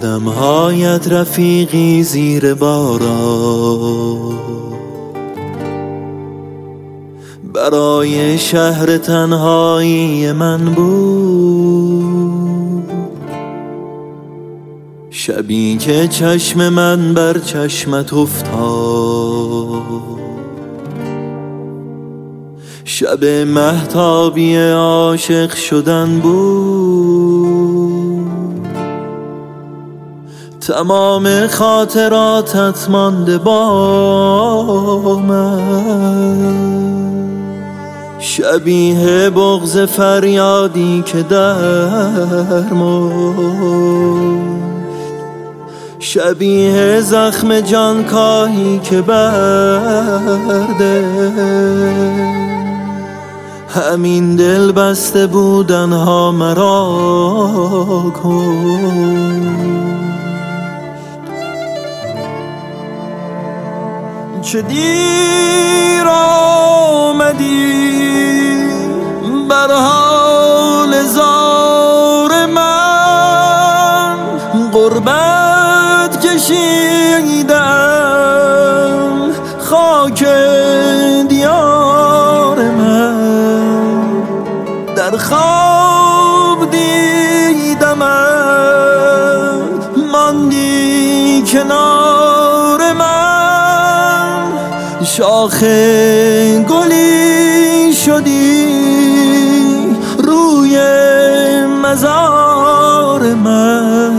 قدم‌هایت رفیقی زیر باران، برای شهر تنهایی من بود. شبی که چشم من بر چشمت افتاد، شب مهتابی عاشق شدن بود. تمام خاطراتت مانده با من، شبیه بغض فریادی که در مرد، شبیه زخم جانکاهی که برده. همین دل بسته بودنها مرا کشت. چه دیر آمدی بر حال زار من، غربت کشیدم خاک دیار من. در خواب دیدمت ماندی کنار من، شاخ گلی شدی روی مزار من.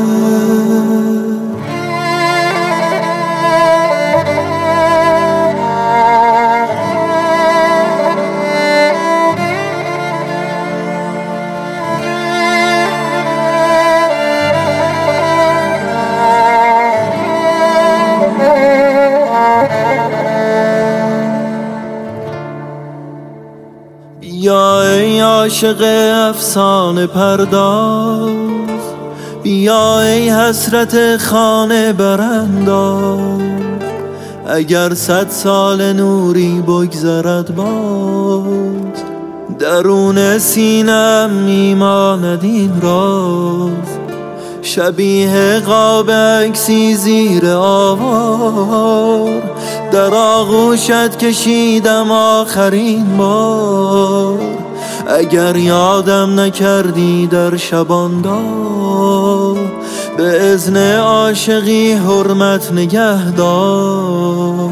بیا ای عاشق افسانه پرداز، بیا ای حسرت خانه برانداز. اگر 100 سال نوری بگذرد باز، درون سینم میماند این راز. شبیه قاب عکسی زیر آوار، در آغوشت کشیدم آخرین بار. اگر یادم نکردی در شباندار، به اذن عاشقی حرمت نگهدار.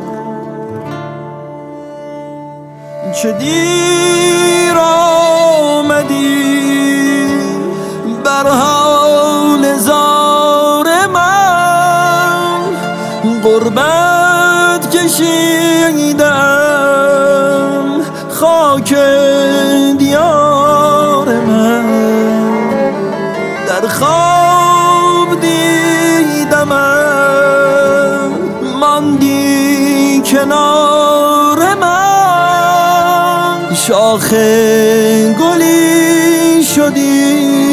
چه دیر آمدی بر حال زار من، غربت کشیدم خاک دیار من. در خواب دیدمت ماندی کنار من، شاخ گلی شدی